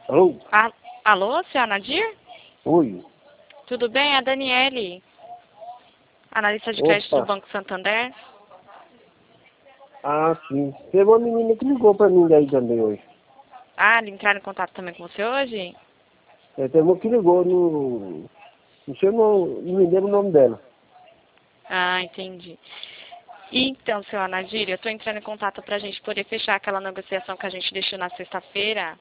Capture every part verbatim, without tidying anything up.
Alô? A- Alô, senhora Nadir? Oi. Tudo bem? É a Daniele, analista de crédito do Opa. Banco Santander. Ah, sim. Teve uma menina que ligou pra mim daí também hoje. Ah, ele entraram em contato também com você hoje? É, teve uma que ligou no... Não sei, não, não me lembro o nome dela. Ah, entendi. Então, senhora Nadir, eu estou entrando em contato para a gente poder fechar aquela negociação que a gente deixou na sexta-feira.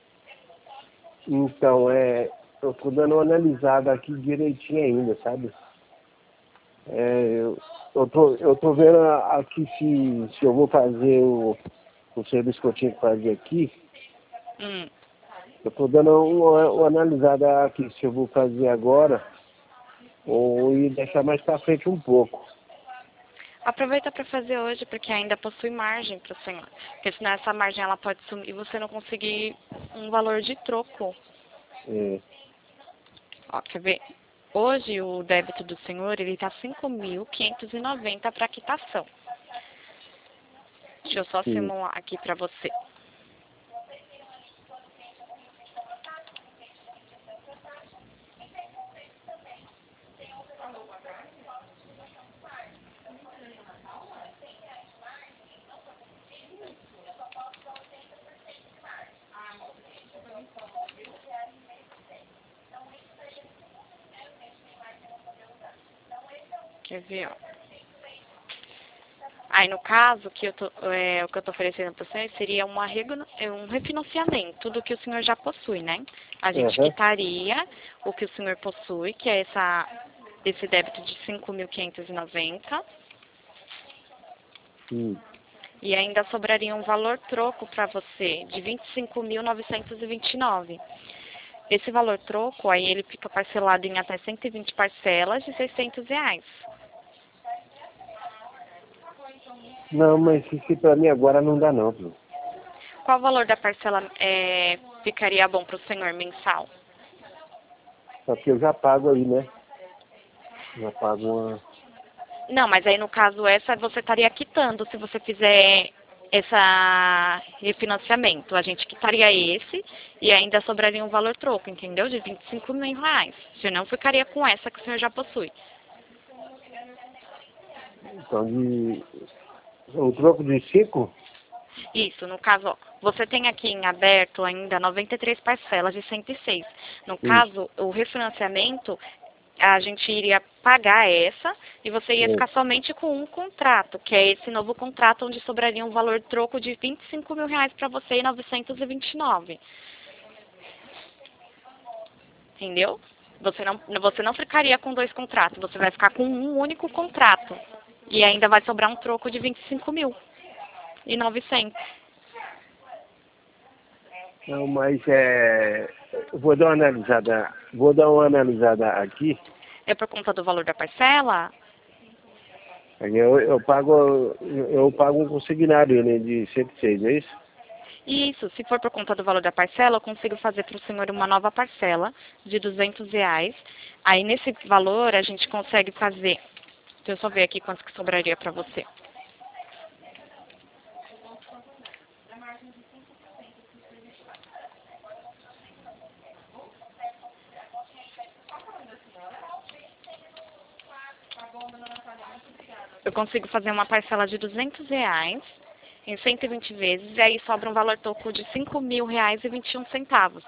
Então, é... Eu tô dando uma analisada aqui direitinho ainda, sabe? É, eu, eu, tô, eu tô vendo aqui se, se eu vou fazer o, o serviço que eu tinha que fazer aqui. Hum. Eu tô dando uma, uma analisada aqui se eu vou fazer agora ou ir deixar mais pra frente um pouco. Aproveita para fazer hoje, porque ainda possui margem para o senhor. Porque senão essa margem ela pode sumir e você não conseguir um valor de troco. É, Ó, quer ver? Hoje o débito do senhor ele está cinco mil quinhentos e noventa para quitação. Deixa eu só sim. simular aqui para você. Quer ver, ó? Aí no caso, que eu tô, é, o que eu estou oferecendo para você seria uma, rego- é, um refinanciamento do que o senhor já possui, né? A gente Aham. quitaria o que o senhor possui, que é essa, esse débito de cinco mil quinhentos e noventa, Sim. e ainda sobraria um valor troco para você de vinte e cinco mil novecentos e vinte e nove. Esse valor troco, aí ele fica parcelado em até cento e vinte parcelas de seiscentos reais. Não, mas isso pra mim agora não dá não, viu? Qual o valor da parcela é, ficaria bom para o senhor mensal? Só que eu já pago aí, né? Já pago uma... Não, mas aí no caso essa você estaria quitando se você fizer essa refinanciamento. A gente quitaria esse e ainda sobraria um valor troco, entendeu? De vinte e cinco mil reais. Senão ficaria com essa que o senhor já possui. Então, de... Um troco de cinco? Isso, no caso, ó, você tem aqui em aberto ainda noventa e três parcelas de cento e seis. No Isso. caso, o refinanciamento, a gente iria pagar essa e você ia É. ficar somente com um contrato, que é esse novo contrato onde sobraria um valor troco de vinte e cinco mil reais para você e novecentos e vinte e nove. Entendeu? Você não, você não ficaria com dois contratos, você vai ficar com um único contrato. E ainda vai sobrar um troco de vinte e cinco mil e novecentos. Não, mas é... Eu vou dar uma analisada... Vou dar uma analisada aqui. É por conta do valor da parcela? Aí Eu, eu pago... Eu pago um consignário, né? De cento e seis, é isso? Isso, se for por conta do valor da parcela, eu consigo fazer para o senhor uma nova parcela de duzentos reais. Aí nesse valor a gente consegue fazer, deixa eu só ver aqui quanto que sobraria para você. Eu consigo fazer uma parcela de duzentos reais em cento e vinte vezes e aí sobra um valor total de cinco mil reais e vinte e um centavos.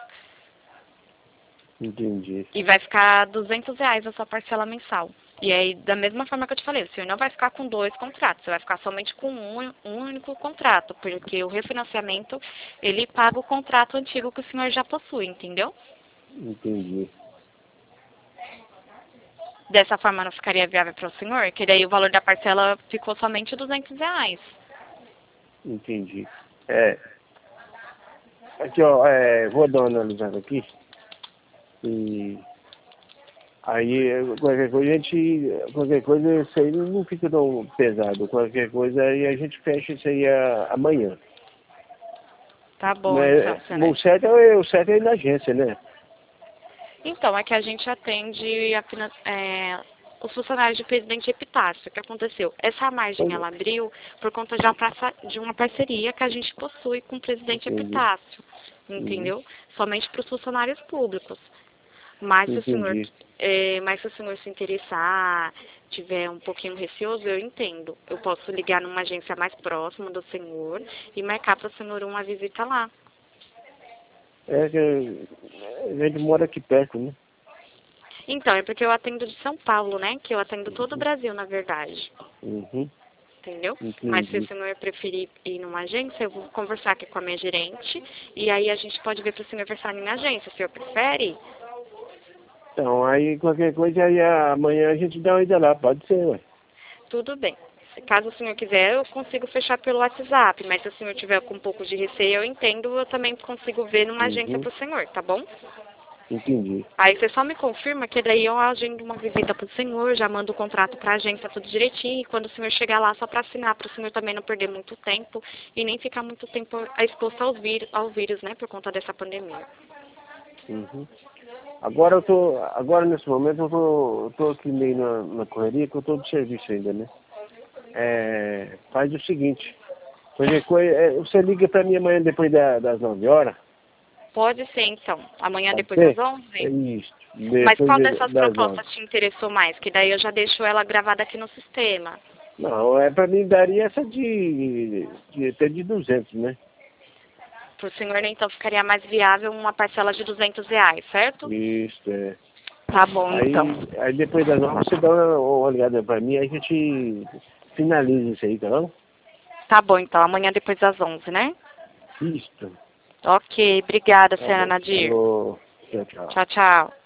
Entendi. E vai ficar duzentos reais a sua parcela mensal. E aí, da mesma forma que eu te falei, o senhor não vai ficar com dois contratos, você vai ficar somente com um, um único contrato, porque o refinanciamento, ele paga o contrato antigo que o senhor já possui, entendeu? Entendi. Dessa forma não ficaria viável para o senhor, que daí o valor da parcela ficou somente duzentos reais. Entendi. É... Aqui, ó, é... Vou dar uma analisada aqui. E... Aí, qualquer coisa, a gente, qualquer coisa, isso aí não fica tão pesado. Qualquer coisa, aí a gente fecha isso aí a- amanhã. Tá bom, então, Mas senhor. o certo é, o certo é ir na agência, né? Então, é que a gente atende a, finan- é, os funcionários de Presidente Epitácio. O que aconteceu? Essa margem ela abriu por conta de uma, praça, de uma parceria que a gente possui com o Presidente Entendi. Epitácio, entendeu? Uhum. Somente para os funcionários públicos. Mas se, o senhor, é, mas se o senhor se interessar, tiver um pouquinho receoso, eu entendo. Eu posso ligar numa agência mais próxima do senhor e marcar para o senhor uma visita lá. É que a gente mora aqui perto, né? Então, é porque eu atendo de São Paulo, né? Que eu atendo todo o Brasil, na verdade. Uhum. Entendeu? Entendi. Mas se o senhor preferir ir numa agência, eu vou conversar aqui com a minha gerente e aí a gente pode ver para o senhor versar em agência. O senhor prefere? Então, aí qualquer coisa, aí amanhã a gente dá uma ida lá, pode ser, ué. Tudo bem. Caso o senhor quiser, eu consigo fechar pelo WhatsApp, mas se o senhor tiver com um pouco de receio, eu entendo, eu também consigo ver numa agência Uhum. para o senhor, tá bom? Entendi. Aí você só me confirma que daí eu agendo uma visita para o senhor, já mando o contrato para a agência tudo direitinho, e quando o senhor chegar lá, só para assinar, para o senhor também não perder muito tempo e nem ficar muito tempo exposto ao vírus, ao vírus, né, por conta dessa pandemia. Uhum. Agora eu tô, agora nesse momento eu tô, eu tô aqui meio na, na correria, que eu tô de serviço ainda, né? É, faz o seguinte, qualquer coisa, é, você liga pra mim amanhã depois da, das nove horas? Pode ser, então. Amanhã Pode depois ser? das É onze? isso. Mas Depois qual de, dessas das nove. propostas te interessou mais? Que daí eu já deixo ela gravada aqui no sistema. Não, é pra mim daria essa de, de até de duzentos, né? Para o senhor, então, ficaria mais viável uma parcela de duzentos reais, certo? Isso, é. Tá bom, Aí, então. aí depois das nove você dá uma, uma olhada pra mim, aí a gente finaliza isso aí, tá bom? Tá bom, então. Amanhã depois das onze, né? Isso. Ok. Obrigada, Tá senhora bom. Nadir. Falou. Tchau, tchau. Tchau, tchau.